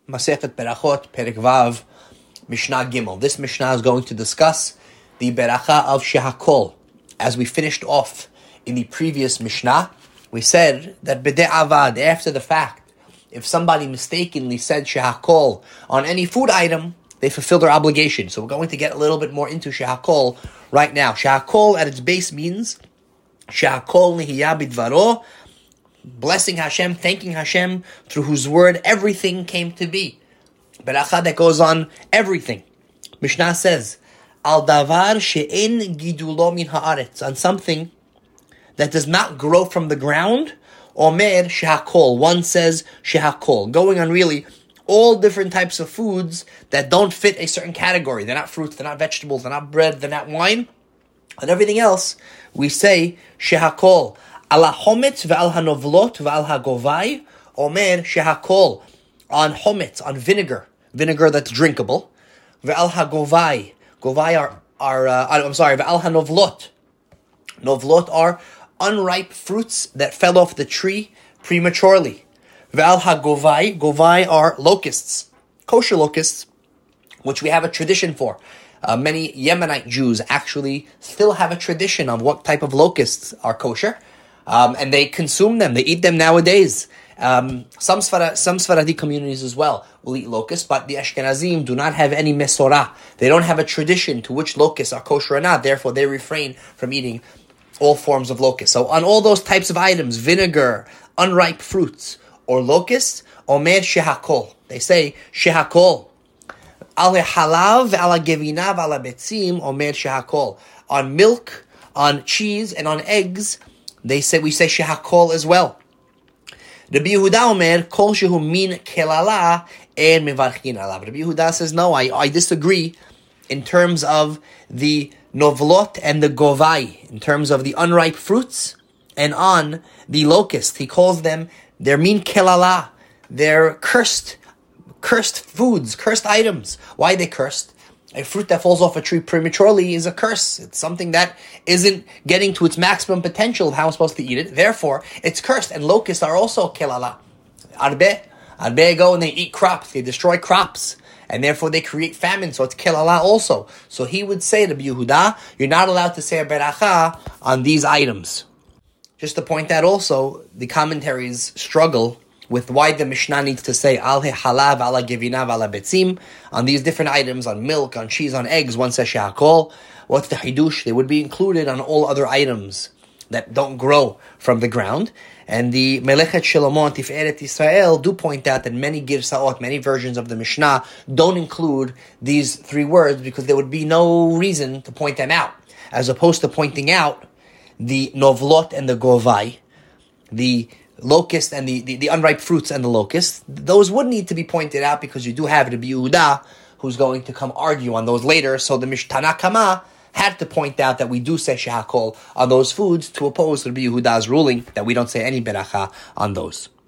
Masechet Berachot, Perek Vav, Mishnah Gimel. This Mishnah is going to discuss the Beracha of Shehakol. As we finished off in the previous Mishnah, we said that B'de'avad, after the fact, if somebody mistakenly said Shehakol on any food item, they fulfill their obligation. So we're going to get a little bit more into Shehakol right now. Shehakol at its base means Shehakol Nihiyah Bidvaro, blessing Hashem, thanking Hashem, through whose word everything came to be. Beracha that goes on everything. Mishnah says, Al davar she'en gidulo min haaretz, on something that does not grow from the ground, Omer Shehakol. One says Shehakol, going on really all different types of foods that don't fit a certain category. They're not fruits, they're not vegetables, they're not bread, they're not wine. And everything else, we say Shehakol. Ala hometz ve'al hanovlot ve'al hagovai, Omer Shehakol. On hometz, on vinegar that's drinkable. Ve'al hagovai. Govai ve'al hanovlot. Novlot are unripe fruits that fell off the tree prematurely. Ve'al hagovai, govai are locusts, kosher locusts, which we have a tradition for. Many Yemenite Jews actually still have a tradition of what type of locusts are kosher, and they consume them. They eat them nowadays. Some Sephardi communities as well will eat locusts, but the Ashkenazim do not have any mesorah. They don't have a tradition to which locusts are kosher or not. Therefore, they refrain from eating all forms of locusts. So on all those types of items, vinegar, unripe fruits, or locusts, Omer Shehakol. They say Shehakol. Al halav, ala gevina, ala betzim, Omer Shehakol. On milk, on cheese, and on eggs, we say Shehakol as well. Rabbi Yehuda Omer, Kol shehu min kelala, en mevarchin alav. Rabbi Yehuda says, no, I disagree in terms of the novlot and the govai, in terms of the unripe fruits, and on the locust. He calls them, they're min kelala. They're cursed foods, cursed items. Why are they cursed? A fruit that falls off a tree prematurely is a curse. It's something that isn't getting to its maximum potential of how I'm supposed to eat it. Therefore, it's cursed. And locusts are also kelala. Arbe go and they eat crops. They destroy crops. And therefore they create famine. So it's kelala also. So he would say to Yehuda, you're not allowed to say a beracha on these items. Just to point out also, the commentaries struggle with why the Mishnah needs to say al halav, ala gevina, ala betzim on these different items, on milk, on cheese, on eggs. One says shehakol. What's the hidush? They would be included on all other items that don't grow from the ground. And the Melechet Shlomo and Tiferet Israel do point out that many girsaot, many versions of the Mishnah don't include these three words because there would be no reason to point them out, as opposed to pointing out the novlot and the govai, the locust and the unripe fruits and the locust. Those would need to be pointed out because you do have Rabbi Yehuda who's going to come argue on those later. So the Mishnah Kama had to point out that we do say Shehakol on those foods to oppose Rabbi Yehuda's ruling that we don't say any beracha on those.